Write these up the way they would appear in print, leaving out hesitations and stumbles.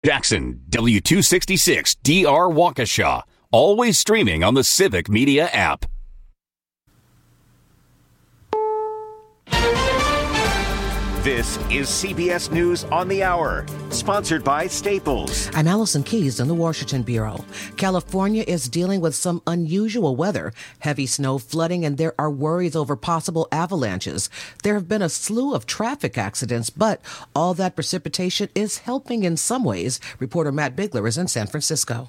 Jackson, W266 DR Waukesha. Always streaming on the Civic Media app. This is CBS News on the Hour, sponsored by Staples. I'm Allison Keyes in the Washington Bureau. California is dealing with some unusual weather, heavy snow, flooding, and there are worries over possible avalanches. There have been a slew of traffic accidents, but all that precipitation is helping in some ways. Reporter Matt Bigler is in San Francisco.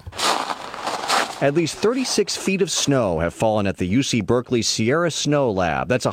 At least 36 feet of snow have fallen at the UC Berkeley Sierra Snow Lab. That's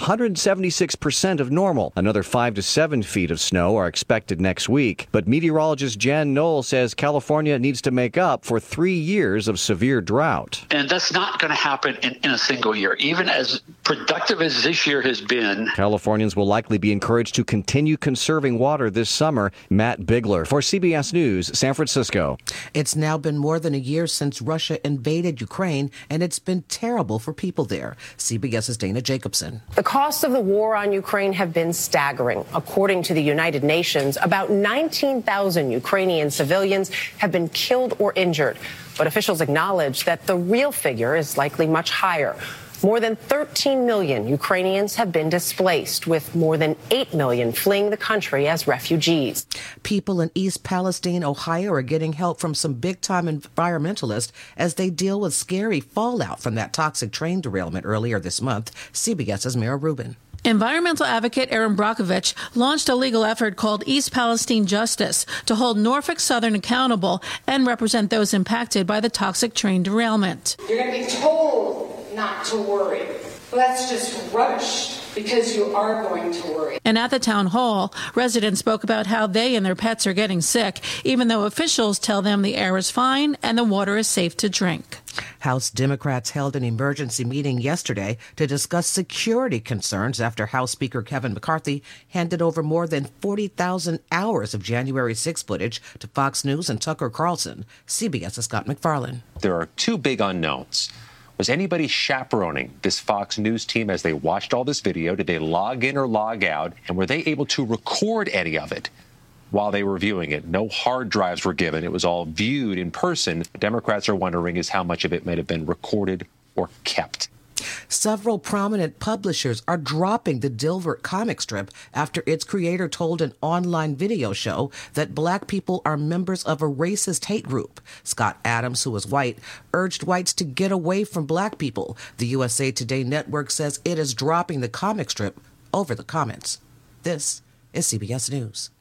176% of normal. Another 5 to 7 feet of snow are expected next week. But meteorologist Jan Knoll says California needs to make up for 3 years of severe drought. And that's not going to happen in a single year. Even as productive as this year has been, Californians will likely be encouraged to continue conserving water this summer. Matt Bigler for CBS News, San Francisco. It's now been more than a year since Russia invaded Ukraine, and it's been terrible for people there. CBS's Dana Jacobson. The costs of the war on Ukraine have been staggering. According to the United Nations, about 19,000 Ukrainian civilians have been killed or injured. But officials acknowledge that the real figure is likely much higher. More than 13 million Ukrainians have been displaced, with more than 8 million fleeing the country as refugees. People in East Palestine, Ohio, are getting help from some big-time environmentalists as they deal with scary fallout from that toxic train derailment earlier this month. CBS's Mara Rubin. Environmental advocate Erin Brockovich launched a legal effort called East Palestine Justice to hold Norfolk Southern accountable and represent those impacted by the toxic train derailment. You're going to be told not to worry. Well, that's just rubbish, because you are going to worry. And at the town hall, residents spoke about how they and their pets are getting sick, even though officials tell them the air is fine and the water is safe to drink. House Democrats held an emergency meeting yesterday to discuss security concerns after House Speaker Kevin McCarthy handed over more than 40,000 hours of January 6 footage to Fox News and Tucker Carlson. CBS's Scott McFarlane. There are two big unknowns. Was anybody chaperoning this Fox News team as they watched all this video? Did they log in or log out? And were they able to record any of it while they were viewing it? No hard drives were given. It was all viewed in person. Democrats are wondering is how much of it might have been recorded or kept. Several prominent publishers are dropping the Dilbert comic strip after its creator told an online video show that black people are members of a racist hate group. Scott Adams, who is white, urged whites to get away from black people. The USA Today network says it is dropping the comic strip over the comments. This is CBS News.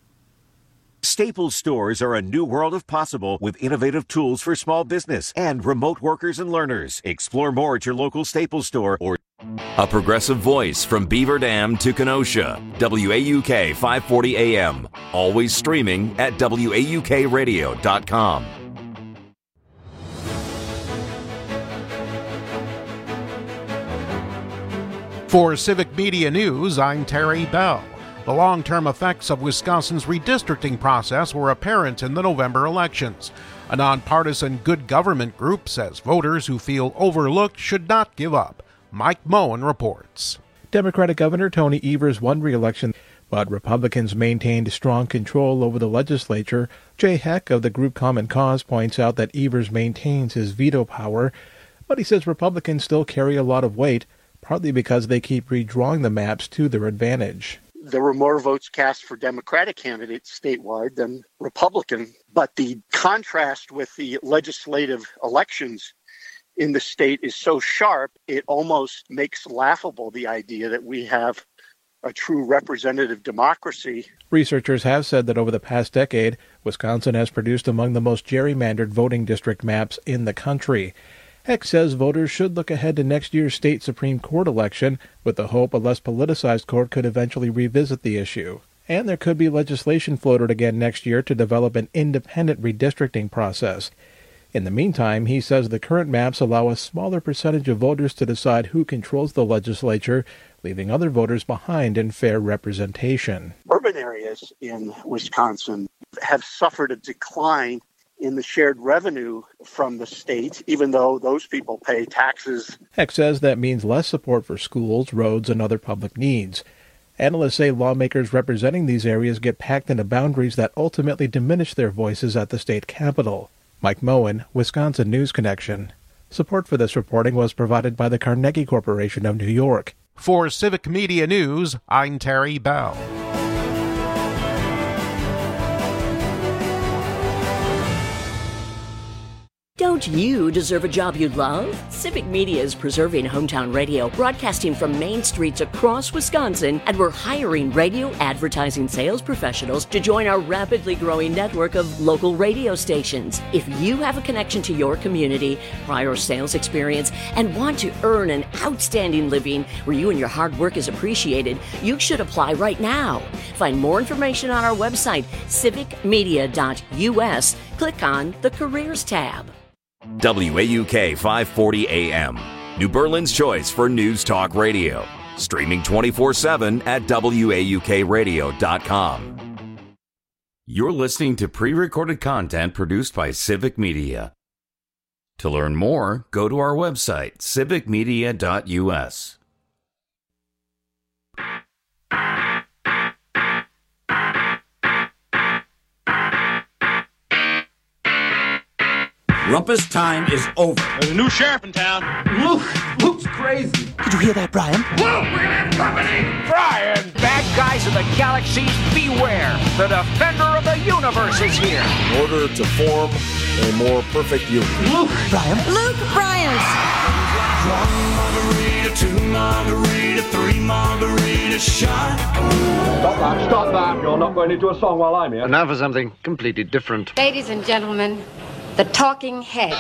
Staples stores are a new world of possible with innovative tools for small business and remote workers and learners. Explore more at your local Staples store or... A progressive voice from Beaver Dam to Kenosha. WAUK 540 AM. Always streaming at WAUKradio.com. For Civic Media News, I'm Terry Bell. The long-term effects of Wisconsin's redistricting process were apparent in the November elections. A nonpartisan good government group says voters who feel overlooked should not give up. Mike Moen reports. Democratic Governor Tony Evers won re-election, but Republicans maintained strong control over the legislature. Jay Heck of the group Common Cause points out that Evers maintains his veto power, but he says Republicans still carry a lot of weight, partly because they keep redrawing the maps to their advantage. There were more votes cast for Democratic candidates statewide than Republican, but the contrast with the legislative elections in the state is so sharp, it almost makes laughable the idea that we have a true representative democracy. Researchers have said that over the past decade, Wisconsin has produced among the most gerrymandered voting district maps in the country. Heck says voters should look ahead to next year's state Supreme Court election with the hope a less politicized court could eventually revisit the issue. And there could be legislation floated again next year to develop an independent redistricting process. In the meantime, he says the current maps allow a smaller percentage of voters to decide who controls the legislature, leaving other voters behind in fair representation. Urban areas in Wisconsin have suffered a decline in the shared revenue from the state, even though those people pay taxes. Heck says that means less support for schools, roads, and other public needs. Analysts say lawmakers representing these areas get packed into boundaries that ultimately diminish their voices at the state capitol. Mike Moen, Wisconsin News Connection. Support for this reporting was provided by the Carnegie Corporation of New York. For Civic Media News, I'm Terry Bell. Don't you deserve a job you love? Civic Media is preserving hometown radio, broadcasting from main streets across Wisconsin, and we're hiring radio advertising sales professionals to join our rapidly growing network of local radio stations. If you have a connection to your community, prior sales experience, and want to earn an outstanding living where you and your hard work is appreciated, you should apply right now. Find more information on our website, civicmedia.us. Click on the Careers tab. WAUK 540 AM, New Berlin's choice for news talk radio. Streaming 24/7 at WAUKradio.com. You're listening to pre-recorded content produced by Civic Media. To learn more, go to our website, civicmedia.us. Rumpus time is over. There's a new sheriff in town. Luke's crazy. Did you hear that, Brian? Luke, we're gonna have company! Brian! Bad guys of the galaxies, beware! The defender of the universe is here! In order to form a more perfect union. Luke! Brian! Luke Bryans! 1 margarita, 2 margarita, 3 margarita shot. Stop that. You're not going into a song while I'm here. And now for something completely different. Ladies and gentlemen, the Talking Heads.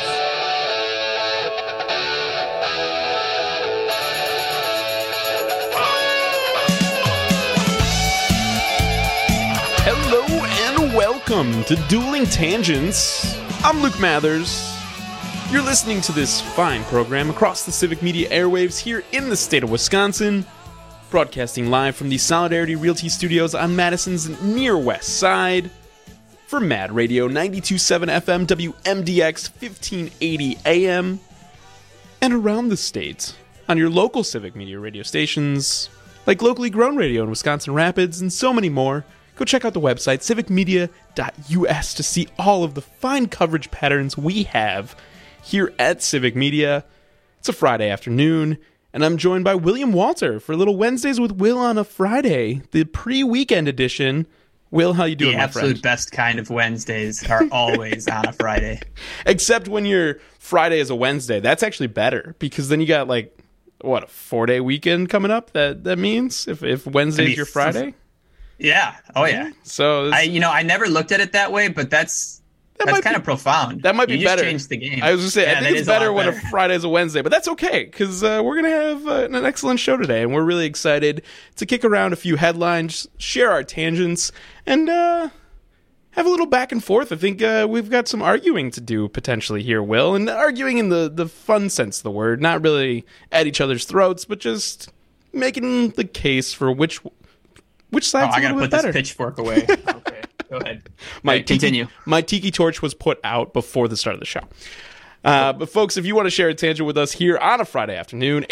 Hello and welcome to Dueling Tangents. I'm Luke Mathers. You're listening to this fine program across the Civic Media airwaves here in the state of Wisconsin, broadcasting live from the Solidarity Realty Studios on Madison's near west side. For Mad Radio 92.7 FM, WMDX 1580 AM, and around the state on your local Civic Media radio stations, like Locally Grown Radio in Wisconsin Rapids and so many more. Go check out the website, civicmedia.us, to see all of the fine coverage patterns we have here at Civic Media. It's a Friday afternoon, and I'm joined by William Walter for Little Wednesdays with Will on a Friday, the pre-weekend edition. Will, how you doing, my friend? The absolute best kind of Wednesdays are always on a Friday. Except when your Friday is a Wednesday. That's actually better, because then you got, a 4-day weekend coming up? That means? If Wednesday's your Friday? Yeah. Oh, yeah. So I never looked at it that way, but that's kind of profound. That might be better. You just changed the game. I was going to say, I think it's better when a Friday's a Wednesday, but that's okay, because we're going to have an excellent show today, and we're really excited to kick around a few headlines, share our tangents, and have a little back and forth. I think we've got some arguing to do potentially here, Will, and arguing in the fun sense of the word, not really at each other's throats, but just making the case for which side's a little bit better. I got to put this pitchfork away. Okay, go ahead. Continue. My tiki torch was put out before the start of the show. But folks, if you want to share a tangent with us here on a Friday afternoon,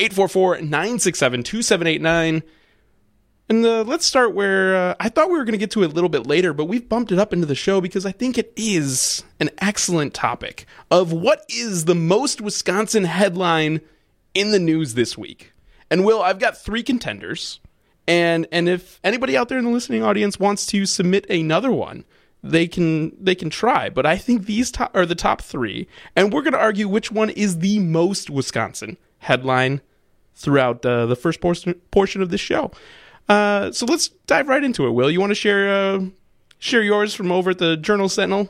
844-967-2789. And let's start where I thought we were going to get to it a little bit later, but we've bumped it up into the show because I think it is an excellent topic of what is the most Wisconsin headline in the news this week. And Will, I've got 3 contenders, and if anybody out there in the listening audience wants to submit another one, they can try. But I think these are the top 3, and we're going to argue which one is the most Wisconsin headline throughout the first portion of this show. So let's dive right into it. Will, you want to share yours from over at the Journal-Sentinel?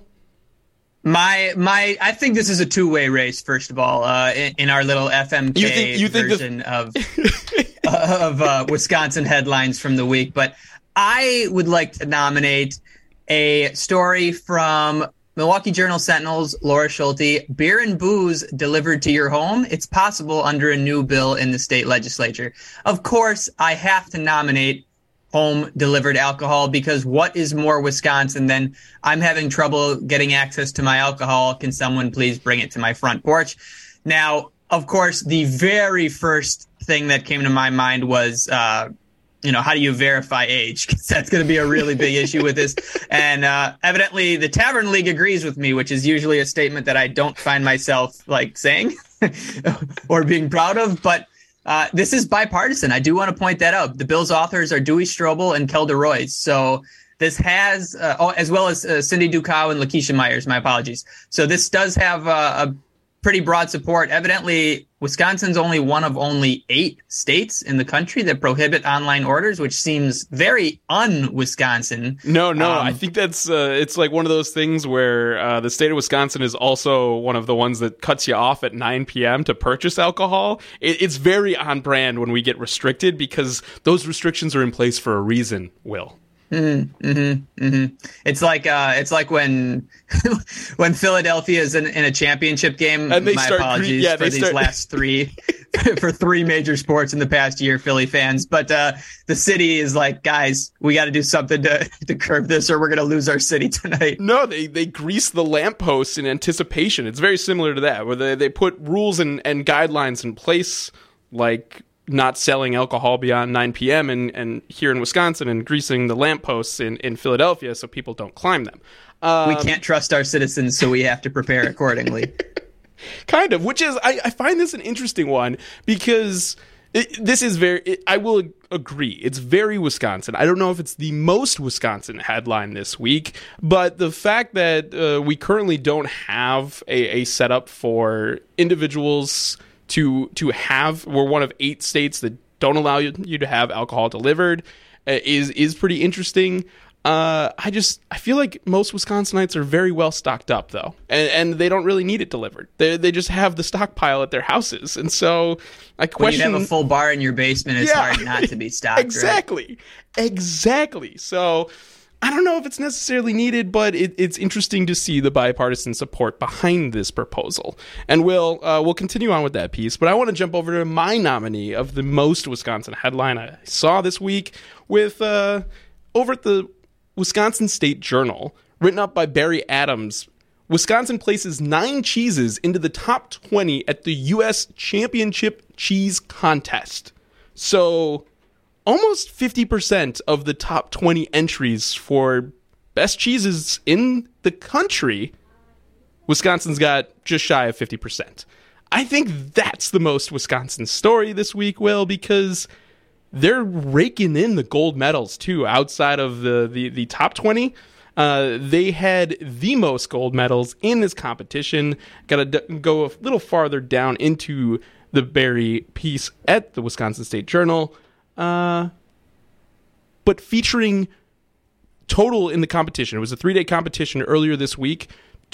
I think this is a two-way race. First of all, in our little FMK version of Wisconsin headlines from the week, but I would like to nominate a story from Milwaukee Journal-Sentinel's Laura Schulte. Beer and booze delivered to your home. It's possible under a new bill in the state legislature. Of course, I have to nominate home delivered alcohol, because what is more Wisconsin than I'm having trouble getting access to my alcohol? Can someone please bring it to my front porch? Now, of course, the very first thing that came to my mind was how do you verify age? Because that's going to be a really big issue with this. And evidently the Tavern League agrees with me, which is usually a statement that I don't find myself saying or being proud of. But this is bipartisan. I do want to point that out. The bill's authors are Dewey Strobel and Kelda Royce. So this has, as well as Cindy Ducow and Lakeisha Myers, my apologies. So this does have a pretty broad support. Evidently, Wisconsin's only one of only 8 states in the country that prohibit online orders, which seems very un-Wisconsin. No, I think that's it's like one of those things where the state of Wisconsin is also one of the ones that cuts you off at 9 p.m. to purchase alcohol. It's very on brand when we get restricted because those restrictions are in place for a reason, Will. It's like when Philadelphia is in a championship game. And they my apologies for these last 3 for 3 major sports in the past year, Philly fans. But the city is like, guys, we got to do something to curb this, or we're going to lose our city tonight. No, they grease the lampposts in anticipation. It's very similar to that, where they put rules and guidelines in place, like not selling alcohol beyond 9 p.m. and here in Wisconsin, and greasing the lampposts in Philadelphia so people don't climb them. We can't trust our citizens, so we have to prepare accordingly. Kind of, which is, I find this an interesting one because this is I will agree, it's very Wisconsin. I don't know if it's the most Wisconsin headline this week, but the fact that we currently don't have a setup for individuals to have, we're one of 8 states that don't allow you to have alcohol delivered, is pretty interesting. I feel like most Wisconsinites are very well stocked up though, and they don't really need it delivered. They just have the stockpile at their houses, and so I question. When you have a full bar in your basement, it's hard not to be stocked. Exactly. So I don't know if it's necessarily needed, but it's interesting to see the bipartisan support behind this proposal. And we'll continue on with that piece, but I want to jump over to my nominee of the most Wisconsin headline I saw this week with over at the Wisconsin State Journal, written up by Barry Adams. Wisconsin places 9 cheeses into the top 20 at the U.S. Championship Cheese Contest. So almost 50% of the top 20 entries for best cheeses in the country, Wisconsin's got just shy of 50%. I think that's the most Wisconsin story this week, Will, because they're raking in the gold medals, too, outside of the top 20. They had the most gold medals in this competition. Got to go a little farther down into the Barry piece at the Wisconsin State Journal. But featuring total in the competition, it was a 3-day competition earlier this week,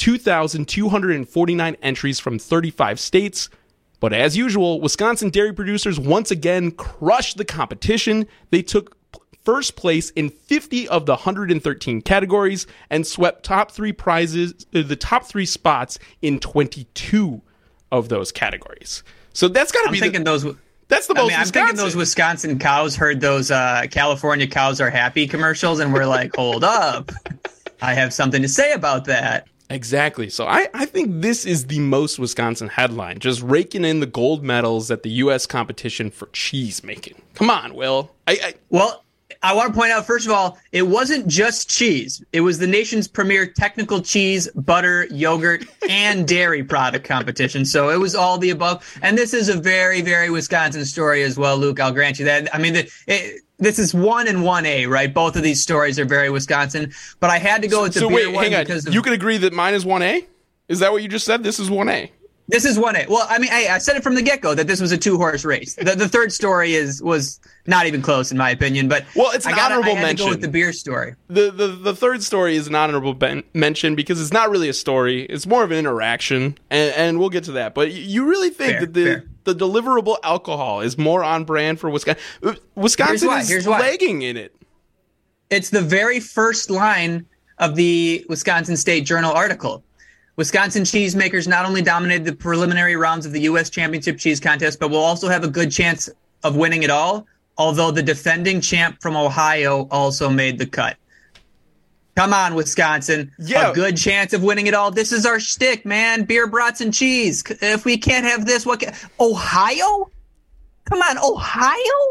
2,249 entries from 35 states. But as usual, Wisconsin dairy producers once again crushed the competition. They took first place in 50 of the 113 categories and swept the top 3 spots in 22 of those categories. So that's got to be that's the most Wisconsin. I'm thinking those Wisconsin cows heard those California cows are happy commercials and we're like, hold up, I have something to say about that. Exactly. So I think this is the most Wisconsin headline, just raking in the gold medals at the U.S. competition for cheese making. Come on, Will. Well, I want to point out, first of all, it wasn't just cheese. It was the nation's premier technical cheese, butter, yogurt, and dairy product competition. So it was all the above. And this is a very, very Wisconsin story as well, Luke. I'll grant you that. I mean, this is 1 and 1A, right? Both of these stories are very Wisconsin. But I had to go with the beer one. Hang on. You can agree that mine is 1A? Is that what you just said? This is 1A. This is 1A. Well, I mean, I said it from the get-go that this was a 2-horse race. The third story was not even close, in my opinion. But it's an honorable mention. To go with the beer story. The third story is an honorable mention because it's not really a story. It's more of an interaction, and we'll get to that. But you really think that the deliverable alcohol is more on brand for Wisconsin? Wisconsin is lagging in it. It's the very first line of the Wisconsin State Journal article. Wisconsin cheesemakers not only dominated the preliminary rounds of the U.S. Championship Cheese Contest, but will also have a good chance of winning it all, although the defending champ from Ohio also made the cut. Come on, Wisconsin. Yeah. A good chance of winning it all. This is our shtick, man. Beer, brats, and cheese. If we can't have this, what can... Ohio? Come on, Ohio?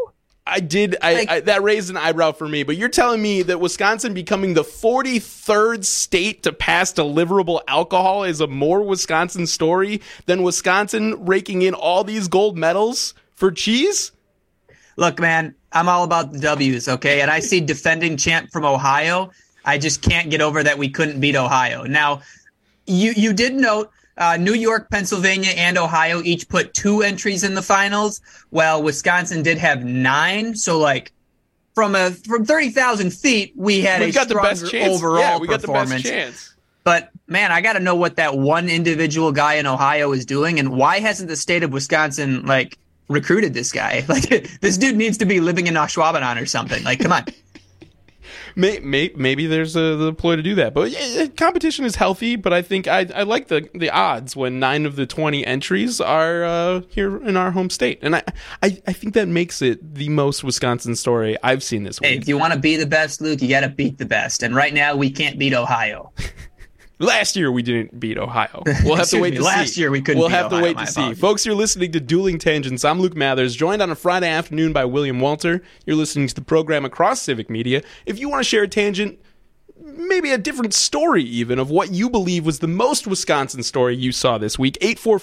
that raised an eyebrow for me, but you're telling me that Wisconsin becoming the 43rd state to pass deliverable alcohol is a more Wisconsin story than Wisconsin raking in all these gold medals for cheese? Look, man, I'm all about the W's, okay? And I see defending champ from Ohio. I just can't get over that we couldn't beat Ohio. Now, you did note New York, Pennsylvania, and Ohio each put 2 entries in the finals. Well, Wisconsin did have 9. So, like, from 30,000 feet, we had a stronger overall performance. The best chance. But, man, I got to know what that one individual guy in Ohio is doing, and why hasn't the state of Wisconsin, like, recruited this guy? Like, this dude needs to be living in Ashwaubenon or something. Like, come on. Maybe there's the ploy to do that, but competition is healthy. But I think I like the odds when 9 of the 20 entries are here in our home state, and I think that makes it the most Wisconsin story I've seen this week. Hey, if you want to be the best, Luke, you got to beat the best, and right now we can't beat Ohio. Last year we didn't beat Ohio. We'll have to wait to see. Last year we couldn't. We'll beat have Ohio, to wait to see. Folks, you're listening to Dueling Tangents. I'm Luke Mathers, joined on a Friday afternoon by William Walter. You're listening to the program across Civic Media. If you want to share a tangent, maybe a different story even, of what you believe was the most Wisconsin story you saw this week,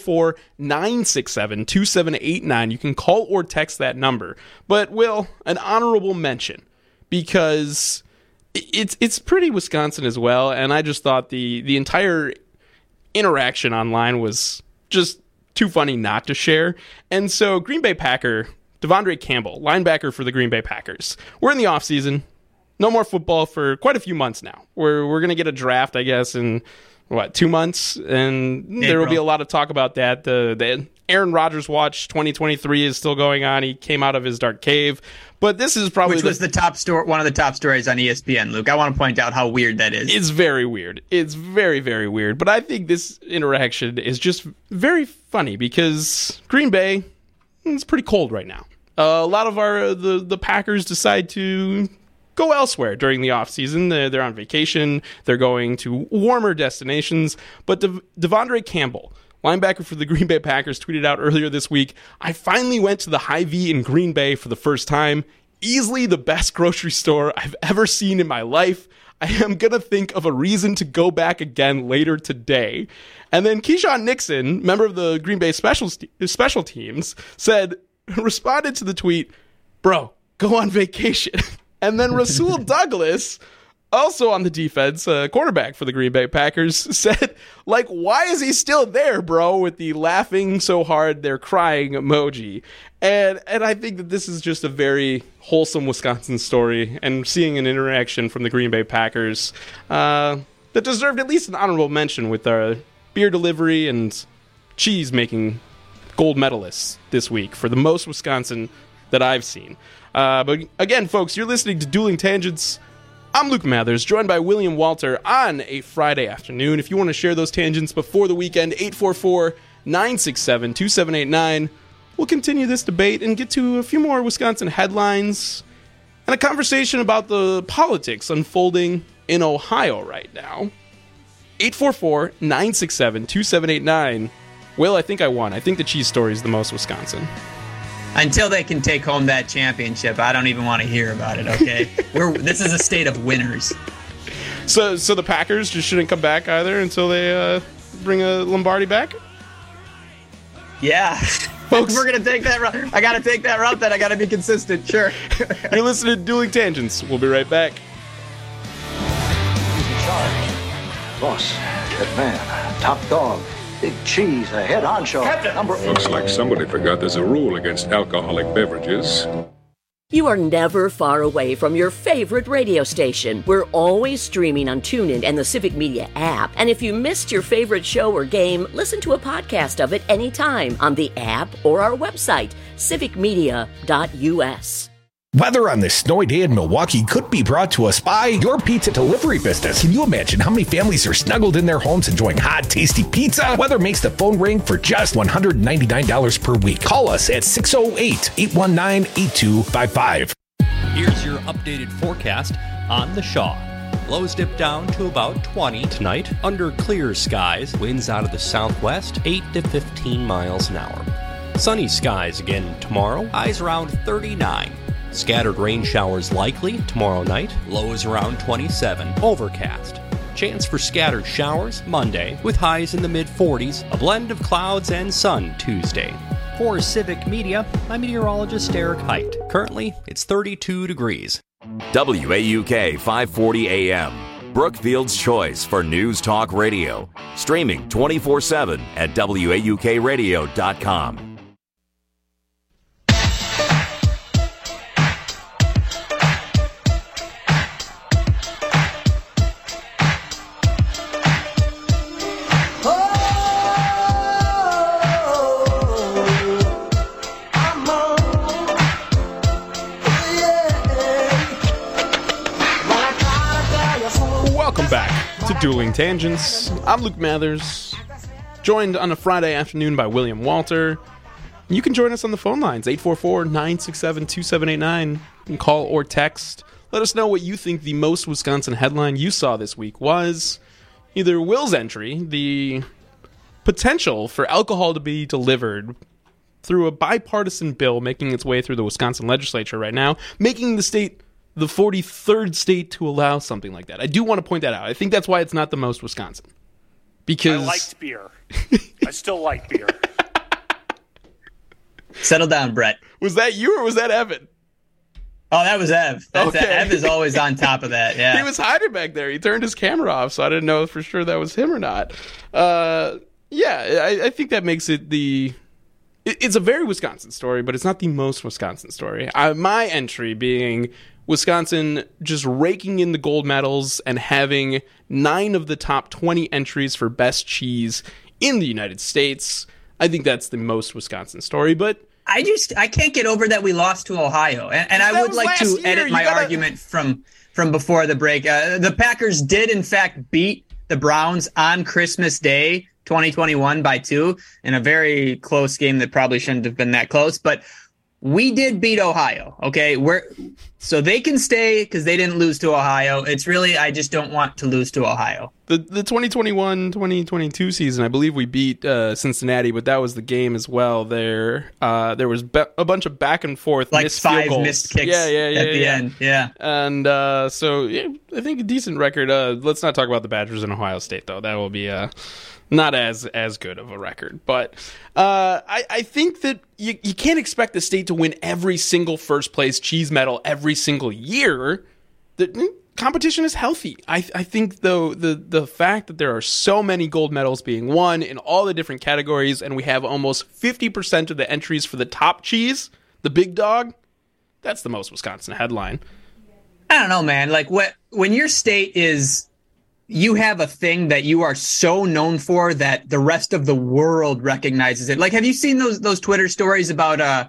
844-967-2789. You can call or text that number. But, Will, an honorable mention, because it's pretty Wisconsin as well, and I just thought the entire interaction online was just too funny not to share. And so Green Bay Packer, Devondre Campbell, linebacker for the Green Bay Packers. We're in the offseason. No more football for quite a few months now. We're going to get a draft, I guess, in, 2 months? And there will be a lot of talk about that. The Aaron Rodgers watch 2023 is still going on. He came out of his dark cave. But this is probably... Which was the top story, one of the top stories on ESPN, Luke. I want to point out how weird that is. It's very weird. It's very, very weird. But I think this interaction is just very funny because Green Bay, it's pretty cold right now. A lot of the Packers decide to go elsewhere during the offseason. They're on vacation. They're going to warmer destinations. But Devondre Campbell, linebacker for the Green Bay Packers, tweeted out earlier this week, "I finally went to the Hy-Vee in Green Bay for the first time. Easily the best grocery store I've ever seen in my life. I am going to think of a reason to go back again later today." And then Keyshawn Nixon, member of the Green Bay special teams, responded to the tweet, "Bro, go on vacation." And then Rasul Douglas, also on the defense, quarterback for the Green Bay Packers, said, why is he still there, bro, with the laughing so hard they're crying emoji. And I think that this is just a very wholesome Wisconsin story, and seeing an interaction from the Green Bay Packers that deserved at least an honorable mention with our beer delivery and cheese-making gold medalists this week for the most Wisconsin that I've seen. But again, folks, you're listening to Dueling Tangents. I'm Luke Mathers, joined by William Walter on a Friday afternoon. If you want to share those tangents before the weekend, 844-967-2789. We'll continue this debate and get to a few more Wisconsin headlines and a conversation about the politics unfolding in Ohio right now. 844-967-2789. Will, I think I won. I think the cheese story is the most Wisconsin. Until they can take home that championship, I don't even want to hear about it, okay? This is a state of winners. So the Packers just shouldn't come back either until they bring a Lombardi back? Yeah. Folks, we're going to take that route. I got to take that route then. I got to be consistent, sure. You're listening to Dueling Tangents. We'll be right back. Who's in charge? Boss, head man, top dog. Big cheese, a head honcho. Looks like somebody forgot there's a rule against alcoholic beverages. You are never far away from your favorite radio station. We're always streaming on TuneIn and the Civic Media app. And if you missed your favorite show or game, listen to a podcast of it anytime on the app or our website, civicmedia.us. Weather on this snowy day in Milwaukee could be brought to us by your pizza delivery business. Can you imagine how many families are snuggled in their homes enjoying hot, tasty pizza? Weather makes the phone ring for just $199 per week. Call us at 608-819-8255. Here's your updated forecast on the Shaw. Lows dip down to about 20 tonight. Under clear skies, winds out of the southwest, 8 to 15 miles an hour. Sunny skies again tomorrow, highs around 39. Scattered rain showers likely tomorrow night. Lows around 27. Overcast. Chance for scattered showers Monday with highs in the mid-40s. A blend of clouds and sun Tuesday. For Civic Media, I'm meteorologist Eric Height. Currently, it's 32 degrees. WAUK 540 AM. Brookfield's choice for News Talk Radio. Streaming 24/7 at WAUKradio.com. Welcome back to Dueling Tangents. I'm Luke Mathers, joined on a Friday afternoon by William Walter. You can join us on the phone lines, 844-967-2789. You can call or text. Let us know what you think the most Wisconsin headline you saw this week was. Either Will's entry, the potential for alcohol to be delivered through a bipartisan bill making its way through the Wisconsin legislature right now, making the state the 43rd state to allow something like that. I do want to point that out. I think that's why it's not the most Wisconsin. Because I liked beer. I still like beer. Settle down, Brett. Was that you or was that Evan? Oh, that was Ev. Okay. Ev is always on top of that, yeah. He was hiding back there. He turned his camera off, so I didn't know for sure that was him or not. I think that makes it it's a very Wisconsin story, but it's not the most Wisconsin story. My entry being Wisconsin just raking in the gold medals and having 9 of the top 20 entries for best cheese in the United States. I think that's the most Wisconsin story, but I can't get over that we lost to Ohio. And I would like to edit my argument from before the break. The Packers did, in fact, beat the Browns on Christmas Day, 2021 by 2 in a very close game that probably shouldn't have been that close. But we did beat Ohio, okay? So they can stay because they didn't lose to Ohio. It's really, I just don't want to lose to Ohio. The 2021-2022 season, I believe we beat Cincinnati, but that was the game as well. There was a bunch of back and forth, like missed 5 field goals. missed kicks at the end. Yeah. And I think a decent record. Let's not talk about the Badgers in Ohio State, though. That will be not as good of a record. But I think that you can't expect the state to win every single first place cheese medal every single year. The competition is healthy. I think, though, the fact that there are so many gold medals being won in all the different categories, and we have almost 50% of the entries for the top cheese, the big dog, that's the most Wisconsin headline. I don't know, man. Like, when your state is, you have a thing that you are so known for that the rest of the world recognizes it. Like, have you seen those Twitter stories about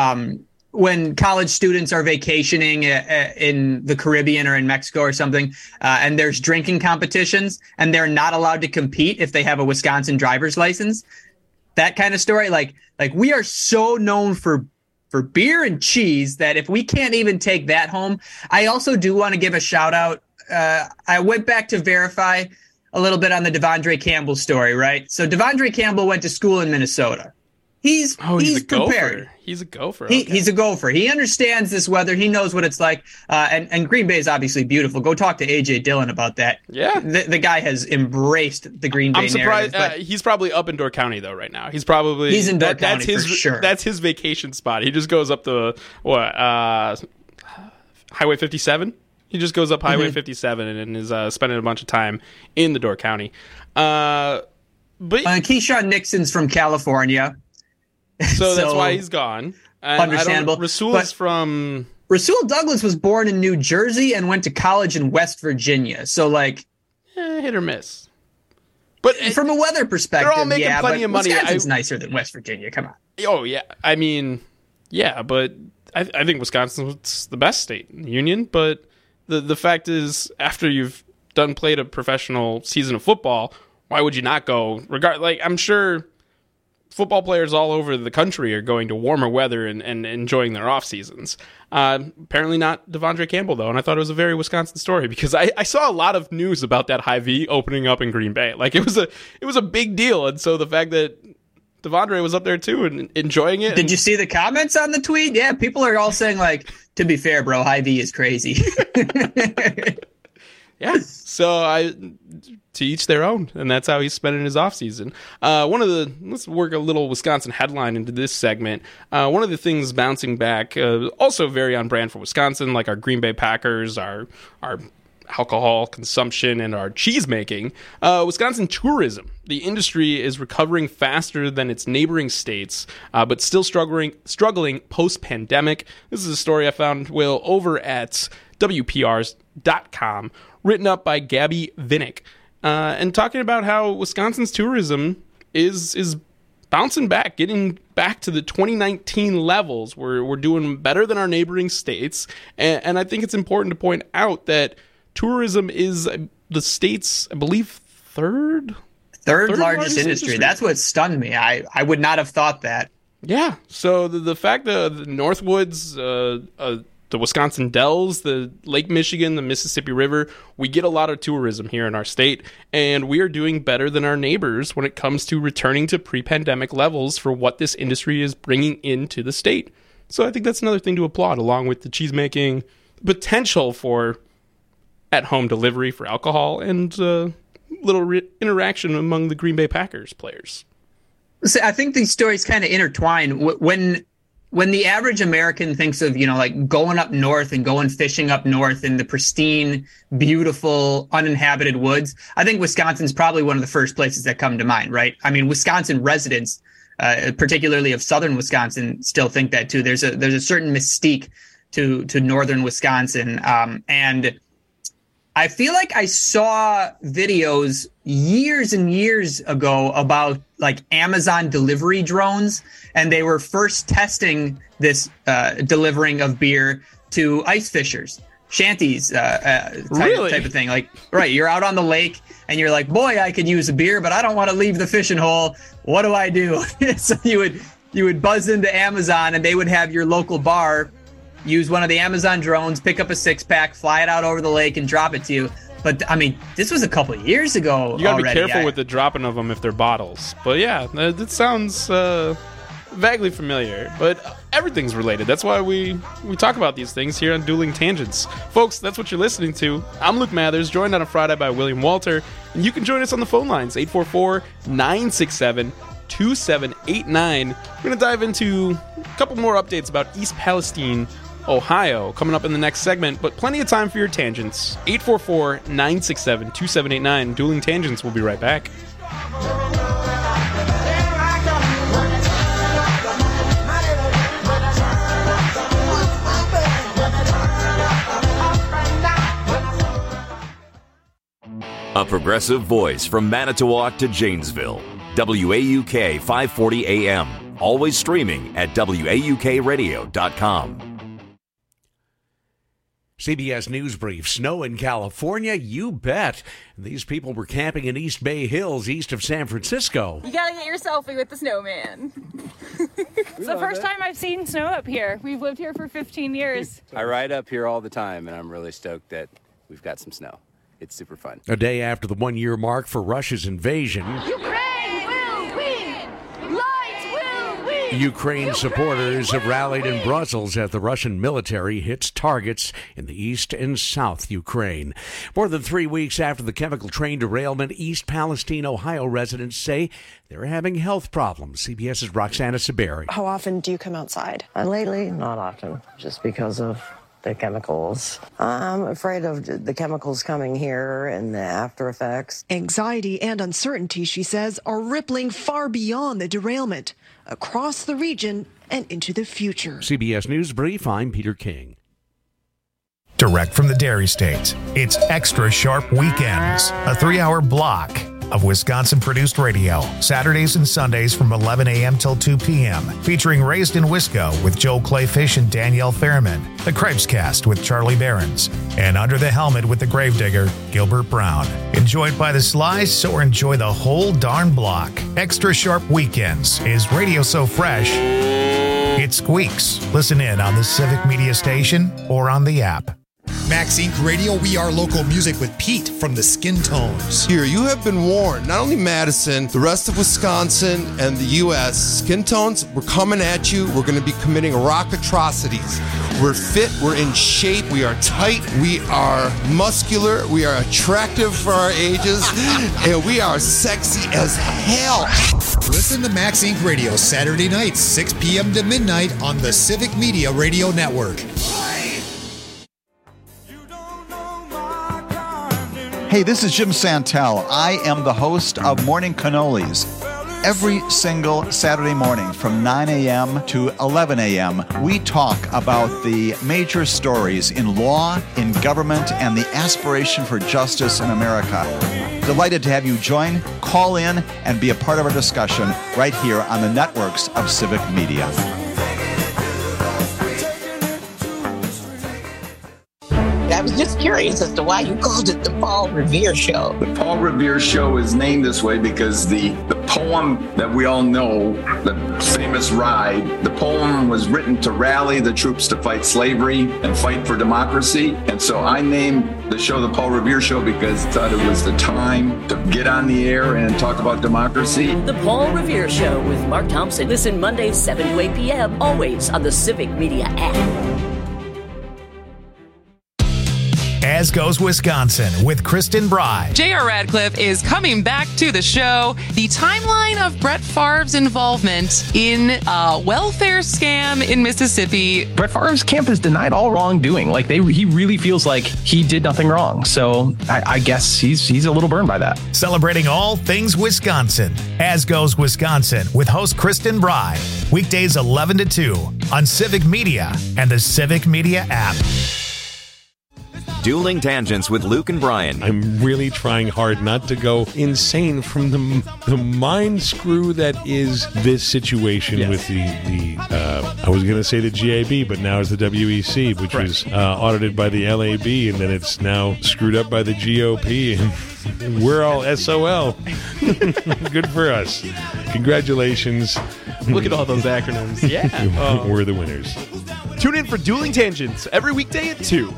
when college students are vacationing in the Caribbean or in Mexico or something, and there's drinking competitions, and they're not allowed to compete if they have a Wisconsin driver's license? That kind of story. Like we are so known for beer and cheese that if we can't even take that home. I also do want to give a shout out. I went back to verify a little bit on the Devondre Campbell story, right? So Devondre Campbell went to school in Minnesota. He's prepared. Gopher. He's a gopher. Okay. He's a gopher. He understands this weather. He knows what it's like. And Green Bay is obviously beautiful. Go talk to A.J. Dillon about that. Yeah. The guy has embraced the Green Bay narrative. I'm surprised. He's probably up in Door County, though, right now. He's in Door County for sure. That's his vacation spot. He just goes up the, Highway 57? He just goes up Highway 57 and is spending a bunch of time in the Door County. But Keyshawn Nixon's from California. So that's why he's gone. Understandable. Rasul Douglas was born in New Jersey and went to college in West Virginia. So, hit or miss. But from a weather perspective, they're all making plenty of money. Wisconsin's nicer than West Virginia. Come on. Oh, yeah. I mean, yeah, but I think Wisconsin's the best state in the union. But the fact is, after you've played a professional season of football, why would you not go? I'm sure football players all over the country are going to warmer weather and enjoying their off seasons. Apparently not Devondre Campbell, though, and I thought it was a very Wisconsin story because I saw a lot of news about that Hy-Vee opening up in Green Bay. Like it was a big deal, and so the fact that Devondre was up there too and enjoying it. Did you see the comments on the tweet? Yeah, people are all saying like, to be fair, bro, Hy-Vee is crazy. Yeah, so to each their own, and that's how he's spending his offseason. Let's work a little Wisconsin headline into this segment. One of the things bouncing back, also very on brand for Wisconsin, like our Green Bay Packers, our alcohol consumption, and our cheese making. Wisconsin tourism. The industry is recovering faster than its neighboring states, but still struggling post-pandemic. This is a story I found, Will, over at WPRs.com, written up by Gabby Vinnick, and talking about how Wisconsin's tourism is bouncing back, getting back to the 2019 levels. We're doing better than our neighboring states, and I think it's important to point out that tourism is the state's, I believe, third largest industry. That's what stunned me. I would not have thought that. Yeah. So the fact that the Northwoods, the Wisconsin Dells, the Lake Michigan, the Mississippi River, we get a lot of tourism here in our state, and we are doing better than our neighbors when it comes to returning to pre-pandemic levels for what this industry is bringing into the state. So I think that's another thing to applaud, along with the cheesemaking, potential for at-home delivery for alcohol, and little interaction among the Green Bay Packers players. See, I think these stories kind of intertwine. When the average American thinks of, like going up north and going fishing up north in the pristine, beautiful, uninhabited woods, I think Wisconsin's probably one of the first places that come to mind, right? I mean, Wisconsin residents, particularly of southern Wisconsin, still think that too. There's a certain mystique to northern Wisconsin, and I feel like I saw videos years and years ago about like Amazon delivery drones, and they were first testing this delivering of beer to ice fishers, shanties, type of thing. Like, right, you're out on the lake and you're like, boy, I could use a beer, but I don't want to leave the fishing hole. What do I do? So you would buzz into Amazon, and they would have your local bar use one of the Amazon drones, pick up a 6-pack, fly it out over the lake, and drop it to you. But, I mean, this was a couple of years ago. You got to be careful with the dropping of them if they're bottles. But, yeah, that sounds vaguely familiar. But everything's related. That's why we talk about these things here on Dueling Tangents. Folks, that's what you're listening to. I'm Luke Mathers, joined on a Friday by William Walter. And you can join us on the phone lines, 844-967-2789. We're going to dive into a couple more updates about East Palestine, Ohio, coming up in the next segment, but plenty of time for your tangents. 844-967-2789. Dueling Tangents. We'll be right back. A progressive voice from Manitowoc to Janesville. WAUK 540 AM. Always streaming at WAUKradio.com. CBS News Brief. Snow in California? You bet. These people were camping in East Bay Hills, east of San Francisco. You gotta get your selfie with the snowman. It's the first time I've seen snow up here. We've lived here for 15 years. I ride up here all the time, and I'm really stoked that we've got some snow. It's super fun. A day after the one-year mark for Russia's invasion, Ukraine will win! Light will win! Ukraine supporters have rallied in Brussels as the Russian military hits targets in the east and south Ukraine. More than 3 weeks after the chemical train derailment, East Palestine, Ohio residents say they're having health problems. CBS's Roxana Saberi. How often do you come outside? Lately, not often, just because of the chemicals. I'm afraid of the chemicals coming here and the after effects. Anxiety and uncertainty, she says, are rippling far beyond the derailment, across the region and into the future. CBS News Brief, I'm Peter King. Direct from the Dairy State, it's Extra Sharp Weekends, a 3-hour block of Wisconsin-produced radio, Saturdays and Sundays from 11 a.m. till 2 p.m., featuring Raised in Wisco with Joel Clayfish and Danielle Fairman, The Crepescast with Charlie Behrens, and Under the Helmet with the Gravedigger, Gilbert Brown. Enjoyed by the slice or enjoy the whole darn block. Extra Sharp Weekends is radio so fresh, it squeaks. Listen in on the Civic Media Station or on the app. Max Inc. Radio, we are local music with Pete from the Skin Tones. Here, you have been warned. Not only Madison, the rest of Wisconsin and the U.S. Skin Tones, we're coming at you. We're going to be committing rock atrocities. We're fit. We're in shape. We are tight. We are muscular. We are attractive for our ages. And we are sexy as hell. Listen to Max Inc. Radio Saturday nights, 6 p.m. to midnight on the Civic Media Radio Network. Hey, this is Jim Santel. I am the host of Morning Cannolis. Every single Saturday morning from 9 a.m. to 11 a.m., we talk about the major stories in law, in government, and the aspiration for justice in America. Delighted to have you join, call in, and be a part of our discussion right here on the networks of Civic Media. I was just curious as to why you called it the Paul Revere Show. The Paul Revere Show is named this way because the poem that we all know, the famous Ride, the poem was written to rally the troops to fight slavery and fight for democracy. And so I named the show the Paul Revere Show because I thought it was the time to get on the air and talk about democracy. The Paul Revere Show with Mark Thompson. Listen Mondays 7 to 8 p.m. always on the Civic Media app. As Goes Wisconsin with Kristen Bry. J.R. Radcliffe is coming back to the show. The timeline of Brett Favre's involvement in a welfare scam in Mississippi. Brett Favre's camp has denied all wrongdoing. Like he really feels like he did nothing wrong. So I guess he's a little burned by that. Celebrating all things Wisconsin. As Goes Wisconsin with host Kristen Bry. Weekdays 11 to 2 on Civic Media and the Civic Media app. Dueling Tangents with Luke and Brian. I'm really trying hard not to go insane from the mind screw that is this situation with the I was going to say the GAB, but now it's the WEC, which was audited by the LAB, and then it's now screwed up by the GOP, and we're all SOL. Good for us. Congratulations. Look at all those acronyms. Yeah. We're the winners. Tune in for Dueling Tangents every weekday at 2.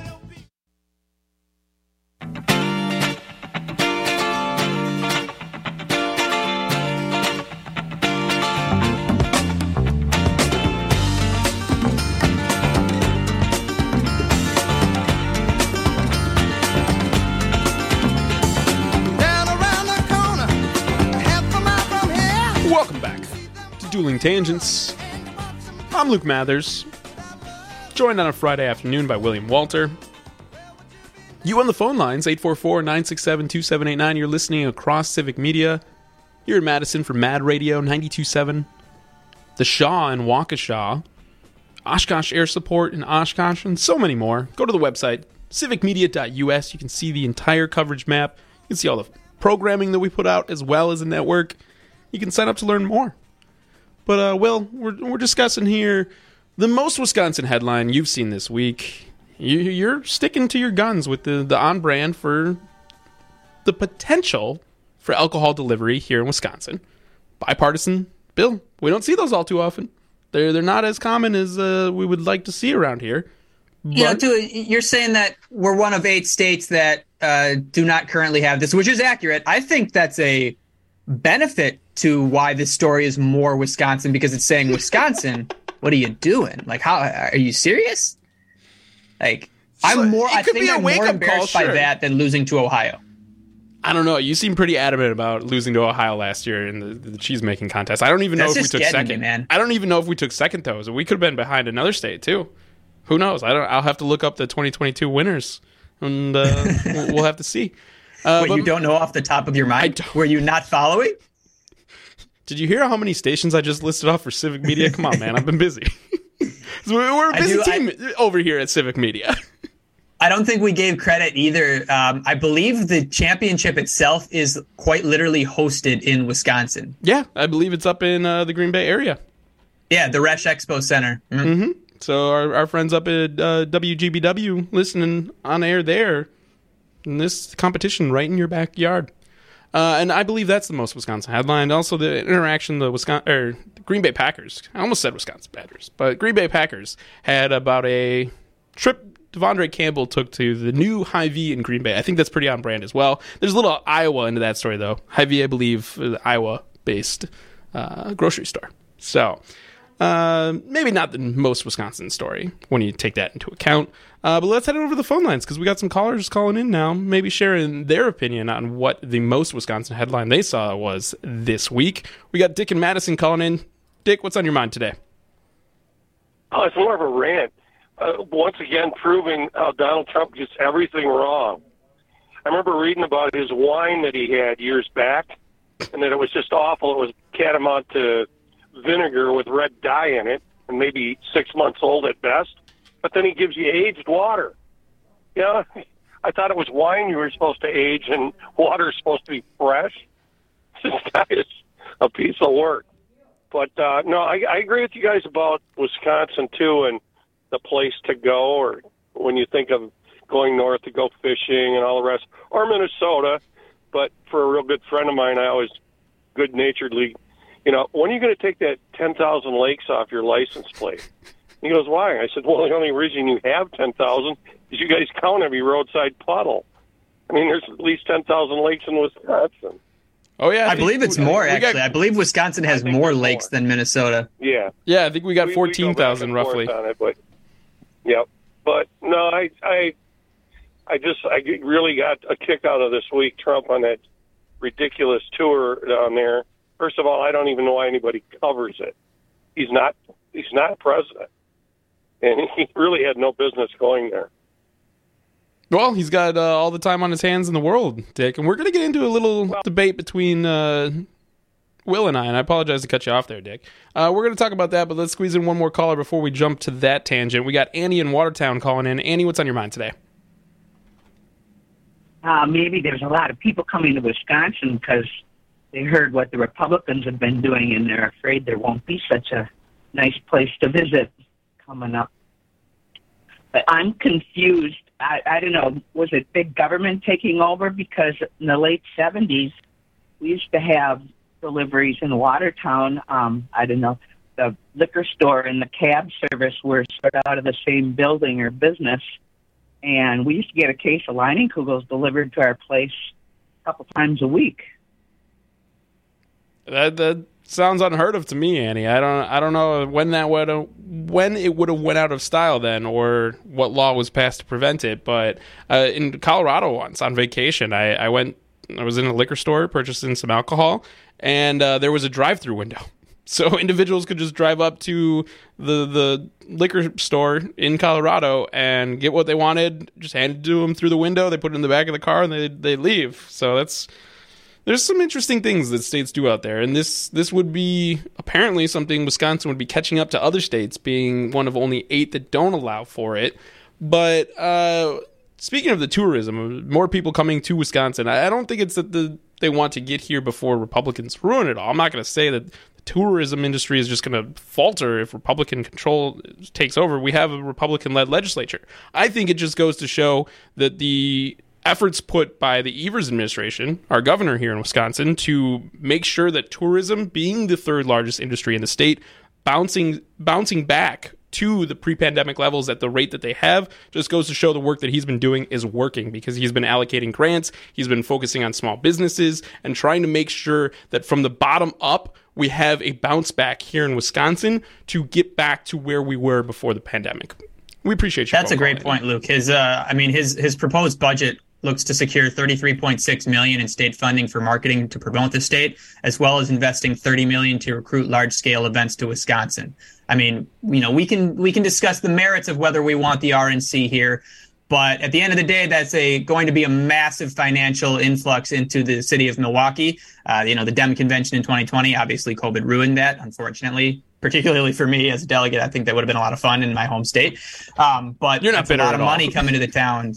Welcome back to Dueling Tangents. I'm Luke Mathers, joined on a Friday afternoon by William Walter. You on the phone lines, 844-967-2789. You're listening across Civic Media. Here in Madison for Mad Radio 92.7. The Shaw in Waukesha. Oshkosh Air Support in Oshkosh, and so many more. Go to the website, civicmedia.us. You can see the entire coverage map. You can see all the programming that we put out, as well as a network. You can sign up to learn more. But, Will, we're discussing here the most Wisconsin headline you've seen this week. You're sticking to your guns with the on-brand for the potential for alcohol delivery here in Wisconsin. Bipartisan bill. We don't see those all too often. They're not as common as we would like to see around here. But You're saying that we're one of 8 states that do not currently have this, which is accurate. I think that's a benefit to why this story is more Wisconsin, because it's saying, Wisconsin, what are you doing? Like, how are you serious? Like, I think I'm more embarrassed by that than losing to Ohio. I don't know. You seem pretty adamant about losing to Ohio last year in the cheese making contest. I don't even know if we took second. Man. I don't even know if we took second, though. So we could have been behind another state too. Who knows? I'll have to look up the 2022 winners, and we'll have to see. But you don't know off the top of your mind? Were you not following? Did you hear how many stations I just listed off for Civic Media? Come on, man. I've been busy. We're a busy team over here at Civic Media. I don't think we gave credit either. I believe the championship itself is quite literally hosted in Wisconsin. Yeah, I believe it's up in the Green Bay area. Yeah, the Resch Expo Center. Mm-hmm. So our friends up at WGBW listening on air there. And this competition right in your backyard. And I believe that's the most Wisconsin headline. Also, the interaction, the Green Bay Packers. I almost said Wisconsin Badgers, but Green Bay Packers had about a trip Devondre Campbell took to the new Hy-Vee in Green Bay. I think that's pretty on brand as well. There's a little Iowa into that story, though. Hy-Vee, I believe, is an Iowa-based grocery store. So maybe not the most Wisconsin story when you take that into account. But let's head over to the phone lines because we got some callers calling in now, maybe sharing their opinion on what the most Wisconsin headline they saw was this week. We got Dick and Madison calling in. Dick, what's on your mind today? Oh, it's more of a rant. Once again, proving how Donald Trump gets everything wrong. I remember reading about his wine that he had years back, and that it was just awful. It was catamount to vinegar with red dye in it, and maybe 6 months old at best. But then he gives you aged water. Yeah, I thought it was wine you were supposed to age, and water is supposed to be fresh. This guy is a piece of work. But, no, I agree with you guys about Wisconsin, too, and the place to go, or when you think of going north to go fishing and all the rest, or Minnesota. But for a real good friend of mine, I always good-naturedly, when are you going to take that 10,000 lakes off your license plate? He goes, why? I said, well, the only reason you have 10,000 is you guys count every roadside puddle. I mean, there's at least 10,000 lakes in Wisconsin. Oh, yeah. I believe it's more, actually. I believe Wisconsin has more lakes than Minnesota. Yeah. Yeah, I think we got 14,000 roughly. On it, but, yep. But, no, I really got a kick out of this week, Trump on that ridiculous tour down there. First of all, I don't even know why anybody covers it. He's not president. And he really had no business going there. Well, he's got all the time on his hands in the world, Dick. And we're going to get into a little debate between Will and I apologize to cut you off there, Dick. We're going to talk about that, but let's squeeze in one more caller before we jump to that tangent. We got Annie in Watertown calling in. Annie, what's on your mind today? Maybe there's a lot of people coming to Wisconsin because they heard what the Republicans have been doing, and they're afraid there won't be such a nice place to visit coming up. But I'm confused. I don't know, was it big government taking over? Because in the late 70s, we used to have deliveries in Watertown. I don't know, the liquor store and the cab service were sort of out of the same building or business. And we used to get a case of Leinenkugels delivered to our place a couple times a week. That sounds unheard of to me, Annie. I don't know when it would have went out of style then, or what law was passed to prevent it. But in Colorado once on vacation, I was in a liquor store purchasing some alcohol, and there was a drive-through window, so individuals could just drive up to the liquor store in Colorado and get what they wanted, just handed to them through the window. They put it in the back of the car and they leave. So there's some interesting things that states do out there, and this would be apparently something Wisconsin would be catching up to other states, being one of only 8 that don't allow for it. But speaking of the tourism, more people coming to Wisconsin, I don't think it's that they want to get here before Republicans ruin it all. I'm not going to say that the tourism industry is just going to falter if Republican control takes over. We have a Republican-led legislature. I think it just goes to show that the efforts put by the Evers administration, our governor here in Wisconsin, to make sure that tourism, being the third largest industry in the state, bouncing back to the pre-pandemic levels at the rate that they have, just goes to show the work that he's been doing is working, because he's been allocating grants, he's been focusing on small businesses, and trying to make sure that from the bottom up, we have a bounce back here in Wisconsin to get back to where we were before the pandemic. We appreciate you. That's a great point, Luke. His proposed budget looks to secure $33.6 million in state funding for marketing to promote the state, as well as investing $30 million to recruit large-scale events to Wisconsin. I mean, we can discuss the merits of whether we want the RNC here, but at the end of the day, that's going to be a massive financial influx into the city of Milwaukee. The Dem convention in 2020, obviously COVID ruined that, unfortunately. Particularly for me as a delegate, I think that would have been a lot of fun in my home state. But you're not that's a lot of money all. coming to the town.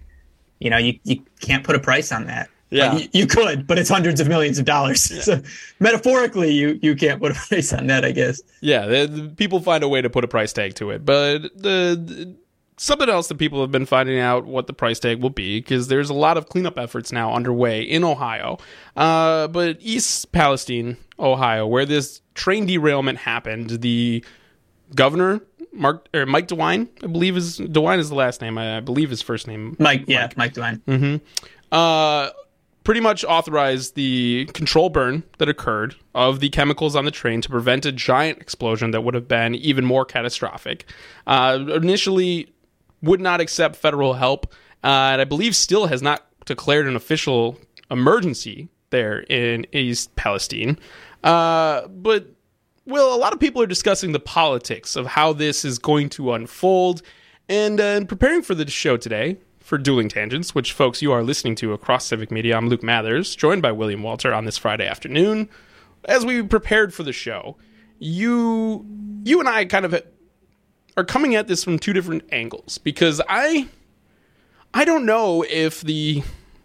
You can't put a price on that. Yeah, like, you could, but it's hundreds of millions of dollars. Yeah. So metaphorically, you can't put a price on that, I guess. Yeah, the people find a way to put a price tag to it, but something else that people have been finding out what the price tag will be, because there's a lot of cleanup efforts now underway in Ohio, but East Palestine, Ohio, where this train derailment happened, the governor Mike DeWine, I believe DeWine is the last name. I believe his first name. Mike DeWine. Mm-hmm. Pretty much authorized the control burn that occurred of the chemicals on the train to prevent a giant explosion that would have been even more catastrophic. Initially would not accept federal help, and I believe still has not declared an official emergency there in East Palestine. But, well, a lot of people are discussing the politics of how this is going to unfold, and preparing for the show today, for Dueling Tangents, which, folks, you are listening to across Civic Media. I'm Luke Mathers, joined by William Walter on this Friday afternoon. As we prepared for the show, you and I kind of are coming at this from two different angles, because I don't know if the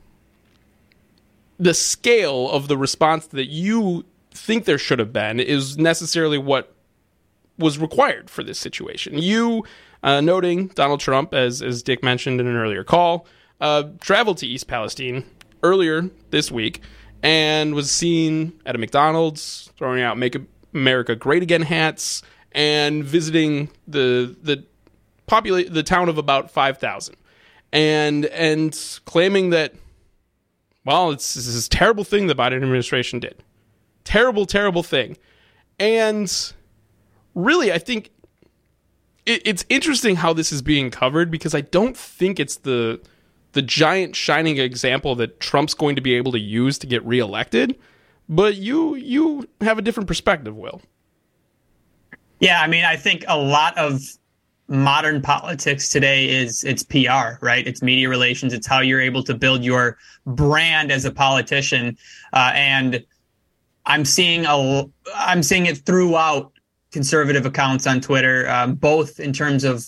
scale of the response that you think there should have been is necessarily what was required for this situation. You, noting Donald Trump, as Dick mentioned in an earlier call, traveled to East Palestine earlier this week and was seen at a McDonald's throwing out "Make America Great Again" hats and visiting the town of about 5,000, and claiming that, well, this is this terrible thing the Biden administration did. Terrible, terrible thing. And really, I think it's interesting how this is being covered, because I don't think it's the giant shining example that Trump's going to be able to use to get reelected. But you have a different perspective, Will. Yeah, I mean, I think a lot of modern politics today it's PR, right? It's media relations. It's how you're able to build your brand as a politician. And I'm seeing it throughout conservative accounts on Twitter, both in terms of